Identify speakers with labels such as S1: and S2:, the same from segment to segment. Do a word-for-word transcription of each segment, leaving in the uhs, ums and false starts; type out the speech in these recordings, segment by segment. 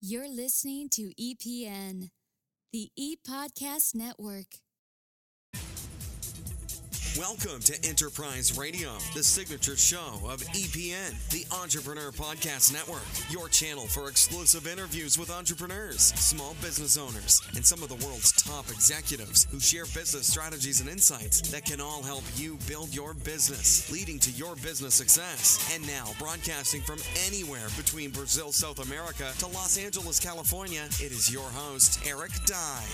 S1: You're listening to E P N, the E-Podcast Network.
S2: Welcome to Enterprise Radio, the signature show of E P N, the Entrepreneur Podcast Network, your channel for exclusive interviews with entrepreneurs, small business owners, and some of the world's top executives who share business strategies and insights that can all help you build your business, leading to your business success. And now, broadcasting from anywhere between Brazil, South America to Los Angeles, California, it is your host, Eric Dye.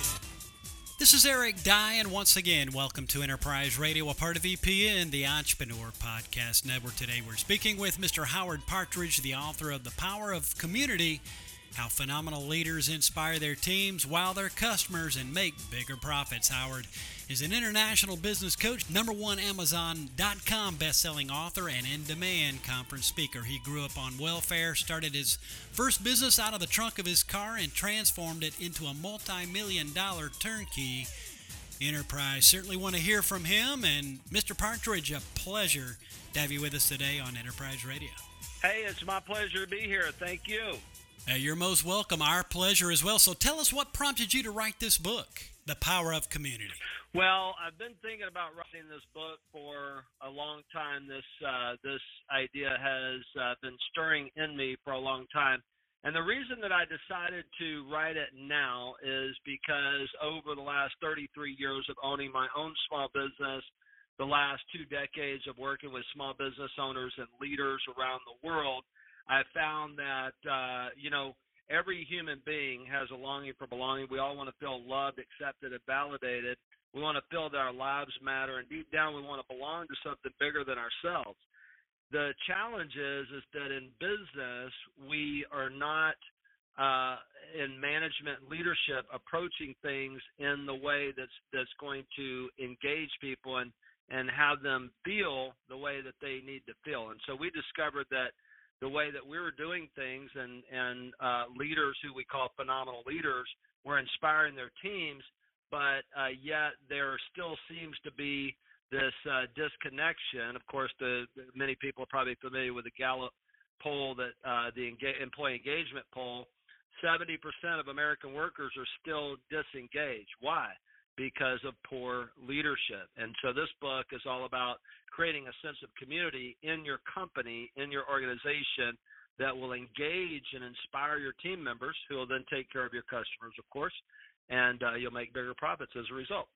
S3: This is Eric Dye, and once again, welcome to Enterprise Radio, a part of E P N, the Entrepreneur Podcast Network. Today we're speaking with Mister Howard Partridge, the author of The Power of Community, How Phenomenal Leaders Inspire Their Teams While Their Customers and Make Bigger Profits. Howard is an international business coach, number one Amazon dot com best-selling author, and in-demand conference speaker. He grew up on welfare, started his first business out of the trunk of his car, and transformed it into a multi-million dollar turnkey enterprise. Certainly want to hear from him. And Mister Partridge, a pleasure to have you with us today on Enterprise Radio.
S4: Hey, it's my pleasure to be here. Thank you.
S3: Uh, you're most welcome. Our pleasure as well. So tell us what prompted you to write this book, The Power of Community.
S4: Well, I've been thinking about writing this book for a long time. This uh, this idea has uh, been stirring in me for a long time. And the reason that I decided to write it now is because over the last thirty-three years of owning my own small business, the last two decades of working with small business owners and leaders around the world, I found that, uh, you know, every human being has a longing for belonging. We all want to feel loved, accepted, and validated. We want to feel that our lives matter, and deep down we want to belong to something bigger than ourselves. The challenge is, is that in business we are not uh, in management leadership approaching things in the way that's that's going to engage people and, and have them feel the way that they need to feel. And so we discovered that the way that we were doing things and, and uh, leaders who we call phenomenal leaders were inspiring their teams, but uh, yet there still seems to be this uh, disconnection. Of course, the, the many people are probably familiar with the Gallup poll, that uh, the Enga- employee engagement poll. seventy percent of American workers are still disengaged. Why? Because of poor leadership. And so this book is all about creating a sense of community in your company, in your organization, that will engage and inspire your team members, who will then take care of your customers, of course, and uh, you'll make bigger profits as a result.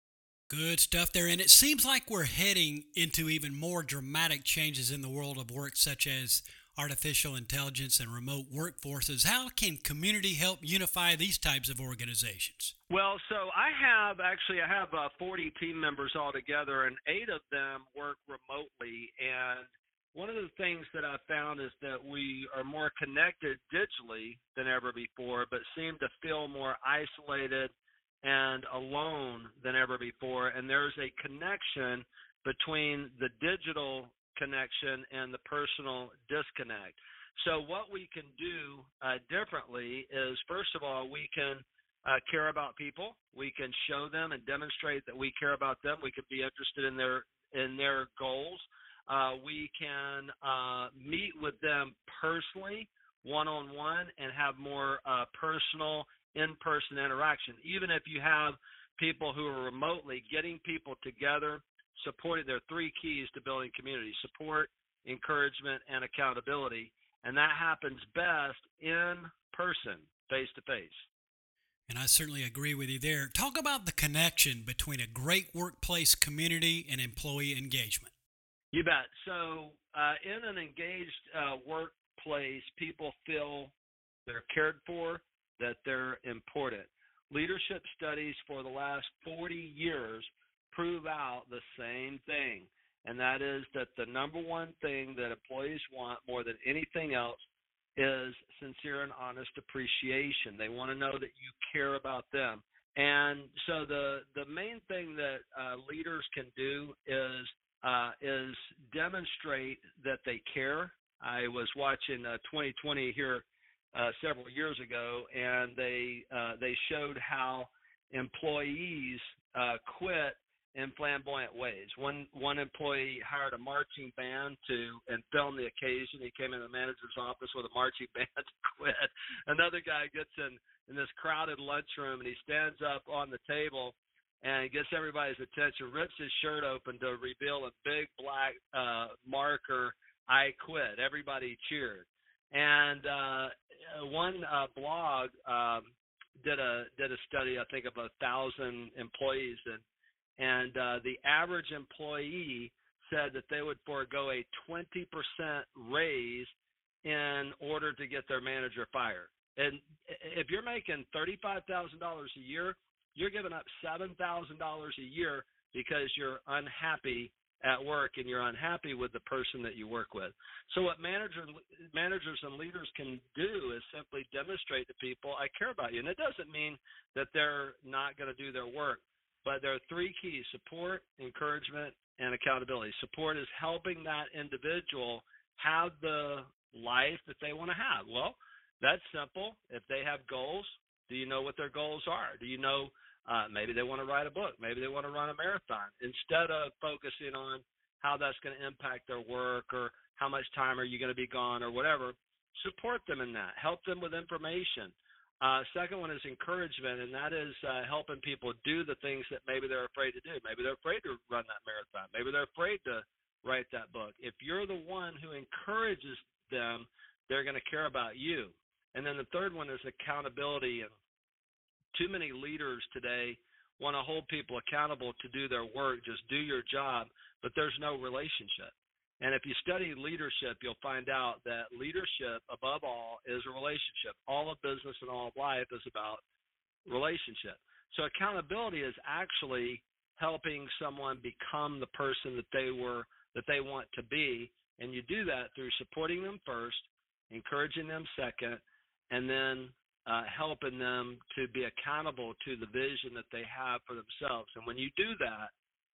S3: Good stuff there. And it seems like we're heading into even more dramatic changes in the world of work, such as artificial intelligence and remote workforces. How can community help unify these types of organizations?
S4: Well, so I have actually I have uh, forty team members altogether, and eight of them work remotely. And one of the things that I found is that we are more connected digitally than ever before, but seem to feel more isolated and alone than ever before. And there's a connection between the digital connection and the personal disconnect. So what we can do uh, differently is, first of all, we can uh, care about people. We can show them and demonstrate that we care about them. We can be interested in their in their goals. Uh, we can uh, meet with them personally, one-on-one, and have more uh, personal, in-person interaction. Even if you have people who are remotely, getting people together, supporting, there are three keys to building community: support, encouragement, and accountability. And that happens best in person, face-to-face.
S3: And I certainly agree with you there. Talk about the connection between a great workplace community and employee engagement.
S4: You bet. So uh, in an engaged uh, workplace, people feel they're cared for, that they're important. Leadership studies for the last forty years prove out the same thing, and that is that the number one thing that employees want more than anything else is sincere and honest appreciation. They want to know that you care about them. And so the, the main thing that uh, leaders can do is uh, is demonstrate that they care. I was watching uh, twenty twenty here uh, several years ago, and they uh, they showed how employees uh, quit in flamboyant ways. One one employee hired a marching band to and filmed the occasion. He came in the manager's office with a marching band to quit. Another guy gets in, in this crowded lunchroom, and he stands up on the table and gets everybody's attention, rips his shirt open to reveal a big black uh, marker, "I quit." Everybody cheered. And uh, one uh, blog um, did a did a study, I think, of a thousand employees, and and uh, the average employee said that they would forego a twenty percent raise in order to get their manager fired. And if you're making thirty-five thousand dollars a year, you're giving up seven thousand dollars a year because you're unhappy at work and you're unhappy with the person that you work with. So what manager, managers and leaders can do is simply demonstrate to people, I care about you. And it doesn't mean that they're not going to do their work, but there are three keys: support, encouragement, and accountability. Support is helping that individual have the life that they want to have. Well, that's simple. If they have goals, do you know what their goals are? Do you know uh, maybe they want to write a book? Maybe they want to run a marathon. Instead of focusing on how that's going to impact their work or how much time are you going to be gone or whatever, support them in that. Help them with information. Uh, second one is encouragement, and that is uh, helping people do the things that maybe they're afraid to do. Maybe they're afraid to run that marathon. Maybe they're afraid to write that book. If you're the one who encourages them, they're going to care about you. And then the third one is accountability. And too many leaders today want to hold people accountable to do their work, just do your job, but there's no relationship. And if you study leadership, you'll find out that leadership, above all, is a relationship. All of business and all of life is about relationship. So accountability is actually helping someone become the person that they were, that they want to be. And you do that through supporting them first, encouraging them second, and then uh, helping them to be accountable to the vision that they have for themselves. And when you do that,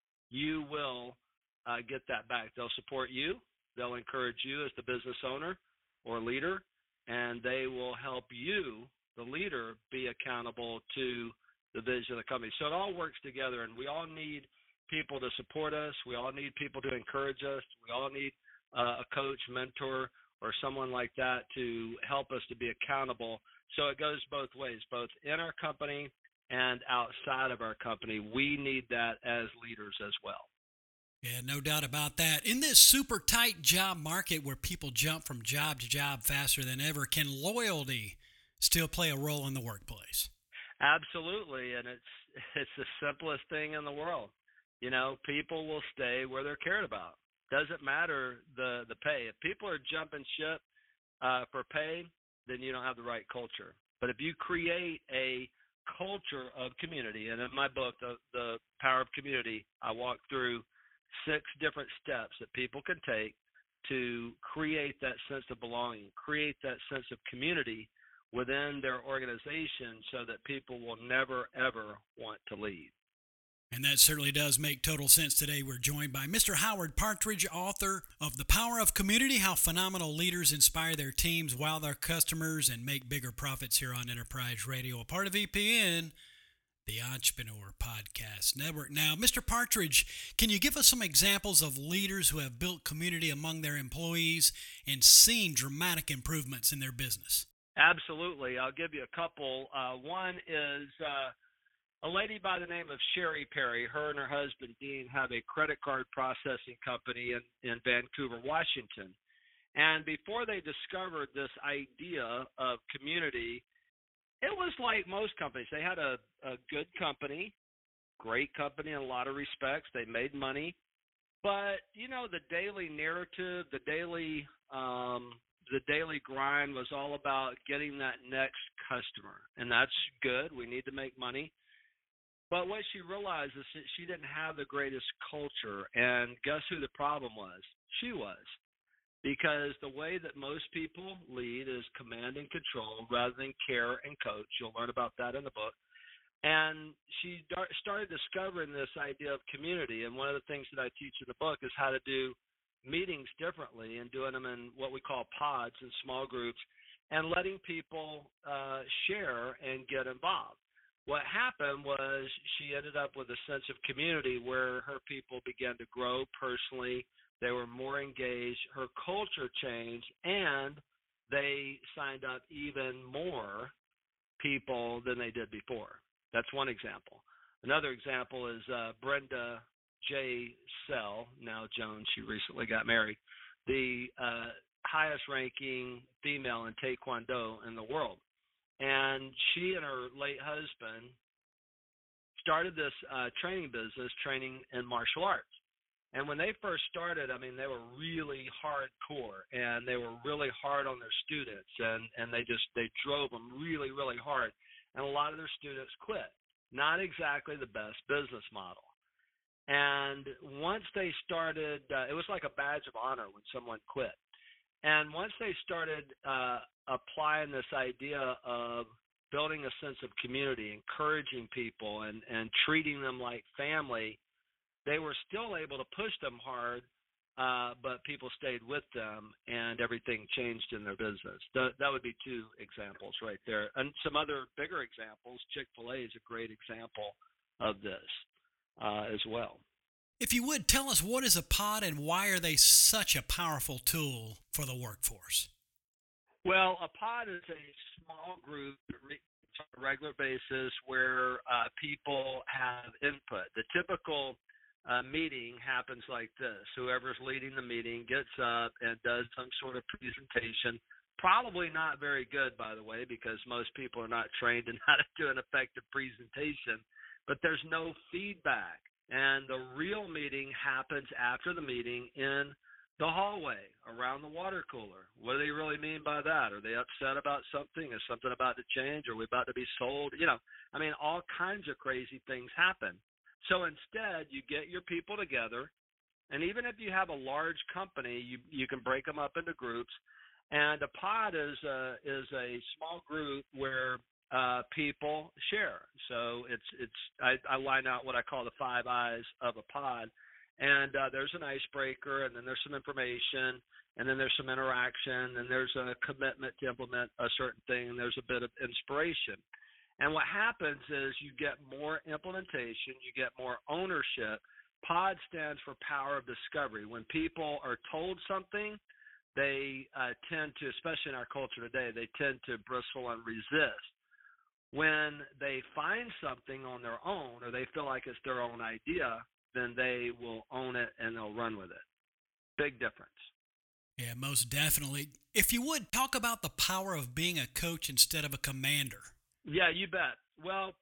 S4: you will uh, get that back. They'll support you. They'll encourage you as the business owner or leader, and they will help you, the leader, be accountable to the vision of the company. So it all works together, and we all need people to support us. We all need people to encourage us. We all need uh, a coach, mentor, or someone like that to help us to be accountable. So it goes both ways, both in our company and outside of our company. We need that as leaders as well.
S3: Yeah, no doubt about that. In this super tight job market where people jump from job to job faster than ever, can loyalty still play a role in the workplace?
S4: Absolutely, and it's it's the simplest thing in the world. You know, people will stay where they're cared about. Doesn't matter the, the pay. If people are jumping ship uh, for pay, then you don't have the right culture. But if you create a culture of community, and in my book, The, the Power of Community, I walk through six different steps that people can take to create that sense of belonging, create that sense of community within their organization so that people will never, ever want to leave.
S3: And that certainly does make total sense today. We're joined by Mister Howard Partridge, author of The Power of Community, How Phenomenal Leaders Inspire Their Teams, Wow Their Customers, and Make Bigger Profits here on Enterprise Radio, a part of E P N, the Entrepreneur Podcast Network. Now, Mister Partridge, can you give us some examples of leaders who have built community among their employees and seen dramatic improvements in their business?
S4: Absolutely. I'll give you a couple. Uh, one is uh, a lady by the name of Sherry Perry. Her and her husband, Dean, have a credit card processing company in, in Vancouver, Washington. And before they discovered this idea of community, it was like most companies. They had a, a good company, great company in a lot of respects. They made money. But, you know, the daily narrative, the daily um, the daily grind was all about getting that next customer. And that's good. We need to make money. But what she realized is that she didn't have the greatest culture. And guess who the problem was? She was. Because the way that most people lead is command and control rather than care and coach. You'll learn about that in the book. And she started discovering this idea of community. And one of the things that I teach in the book is how to do meetings differently and doing them in what we call pods and small groups and letting people uh, share and get involved. what happened was she ended up with a sense of community where her people began to grow personally. They were more engaged. Her culture changed, and they signed up even more people than they did before. That's one example. Another example is uh, Brenda J. Sell, now Jones. She recently got married, the uh, highest-ranking female in Taekwondo in the world. And she and her late husband started this uh, training business, training in martial arts. And when they first started, I mean, they were really hardcore, and they were really hard on their students, and, and they just they drove them really, really hard. And a lot of their students quit. Not exactly the best business model. And once they started, uh, it was like a badge of honor when someone quit. And once they started uh, applying this idea of building a sense of community, encouraging people, and, and treating them like family, they were still able to push them hard, uh, but people stayed with them, and everything changed in their business. That, that would be two examples right there. And some other bigger examples, Chick-fil-A is a great example of this uh, as well.
S3: If you would, tell us, what is a pod and why are they such a powerful tool for the workforce?
S4: Well, a pod is a small group on a regular basis where uh, people have input. The typical uh, meeting happens like this. Whoever's leading the meeting gets up and does some sort of presentation, probably not very good, by the way, because most people are not trained in how to do an effective presentation, but there's no feedback. And the real meeting happens after the meeting in the hallway around the water cooler. What do they really mean by that? Are they upset about something? Is something about to change? Are we about to be sold? You know, I mean, all kinds of crazy things happen. So instead, you get your people together, and even if you have a large company, you you can break them up into groups. And a pod is a, is a small group where uh, people share. So it's it's I, I line out what I call the five eyes of a pod. And uh, there's an icebreaker, and then there's some information, and then there's some interaction, and there's a commitment to implement a certain thing, and there's a bit of inspiration. And what happens is you get more implementation, you get more ownership. POD stands for power of discovery. When people are told something, they uh, tend to, especially in our culture today, they tend to bristle and resist. When they find something on their own, or they feel like it's their own idea, then they will own it and they'll run with it. Big difference.
S3: Yeah, most definitely. If you would, talk about the power of being a coach instead of a commander.
S4: Yeah, you bet. Well,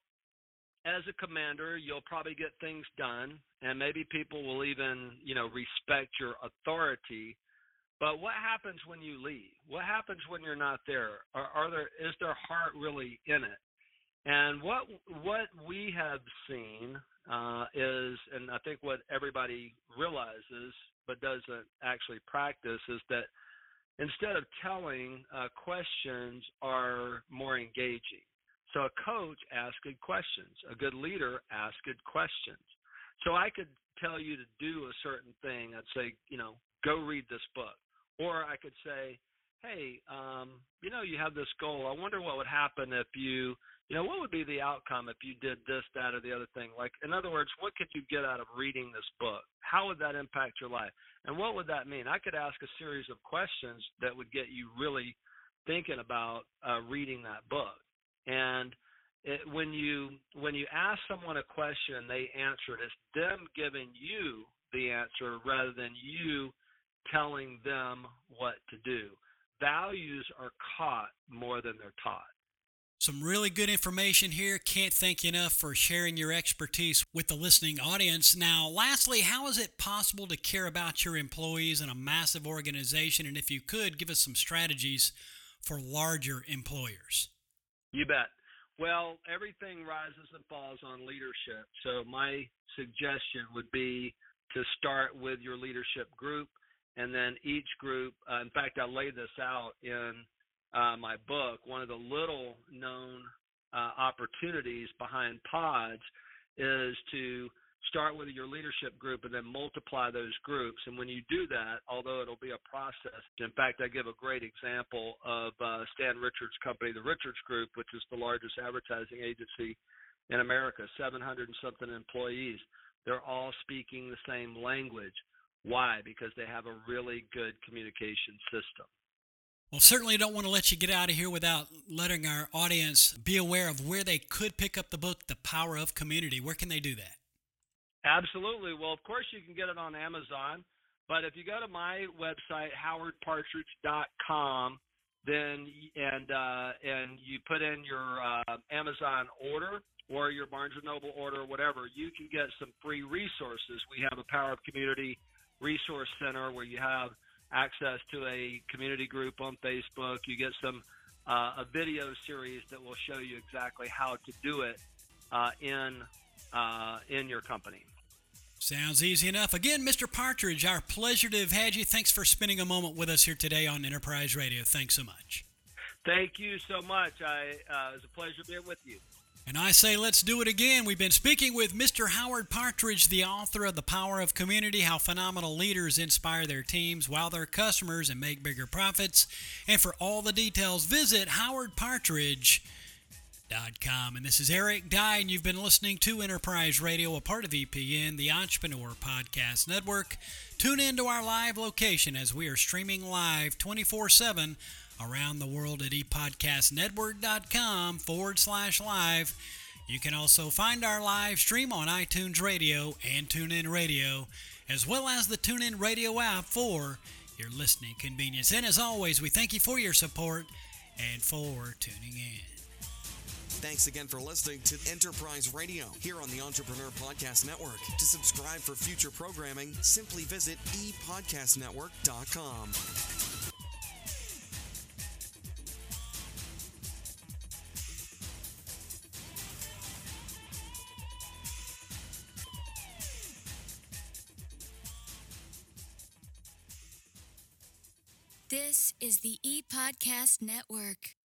S4: as a commander, you'll probably get things done, and maybe people will even, you know, respect your authority. But what happens when you leave? What happens when you're not there? Are, are there is their heart really in it? And what what we have seen uh, is, and I think what everybody realizes but doesn't actually practice, is that instead of telling, uh, questions are more engaging. So a coach asks good questions. A good leader asks good questions. So I could tell you to do a certain thing. I'd say, you know, go read this book. Or I could say, hey, um, you know, you have this goal. I wonder what would happen if you, you know, what would be the outcome if you did this, that, or the other thing? Like, in other words, what could you get out of reading this book? How would that impact your life? And what would that mean? I could ask a series of questions that would get you really thinking about uh, reading that book. And it, when you when you ask someone a question, they answer it. It's them giving you the answer rather than you telling them what to do. Values are caught more than they're taught.
S3: Some really good information here. Can't thank you enough for sharing your expertise with the listening audience. Now, lastly, how is it possible to care about your employees in a massive organization? And if you could, give us some strategies for larger employers.
S4: You bet. Well, everything rises and falls on leadership. So my suggestion would be to start with your leadership group, and then each group, uh, in fact, I lay this out in uh, my book. One of the little known uh, opportunities behind pods is to start with your leadership group and then multiply those groups. And when you do that, although it'll be a process, in fact, I give a great example of uh, Stan Richards' company, the Richards Group, which is the largest advertising agency in America, seven hundred and something employees. They're all speaking the same language. Why? Because they have a really good communication system.
S3: Well, certainly don't want to let you get out of here without letting our audience be aware of where they could pick up the book, The Power of Community. Where can they do that?
S4: Absolutely. Well, of course, you can get it on Amazon. But if you go to my website, howard partridge dot com, then and uh, and you put in your uh, Amazon order or your Barnes and Noble order or whatever, you can get some free resources. We have a Power of Community Resource Center where you have access to a community group on Facebook. You get some uh, a video series that will show you exactly how to do it uh, in uh, in your company.
S3: Sounds easy enough. Again, Mister Partridge, our pleasure to have had you. Thanks for spending a moment with us here today on Enterprise Radio. Thanks so much.
S4: Thank you so much. I, uh, it was a pleasure being with you.
S3: And I say let's do it again. We've been speaking with Mister Howard Partridge, the author of The Power of Community, How Phenomenal Leaders Inspire Their Teams, Wow Their Customers, and Make Bigger Profits. And for all the details, visit howard partridge dot com. And this is Eric Dye, and you've been listening to Enterprise Radio, a part of E P N, the Entrepreneur Podcast Network. Tune in to our live location as we are streaming live twenty-four seven around the world at epodcastnetwork.com forward slash live. You can also find our live stream on iTunes Radio and TuneIn Radio, as well as the TuneIn Radio app for your listening convenience. And as always, we thank you for your support and for tuning in.
S2: Thanks again for listening to Enterprise Radio here on the Entrepreneur Podcast Network. To subscribe for future programming, simply visit e podcast network dot com.
S1: This is the E-Podcast Network.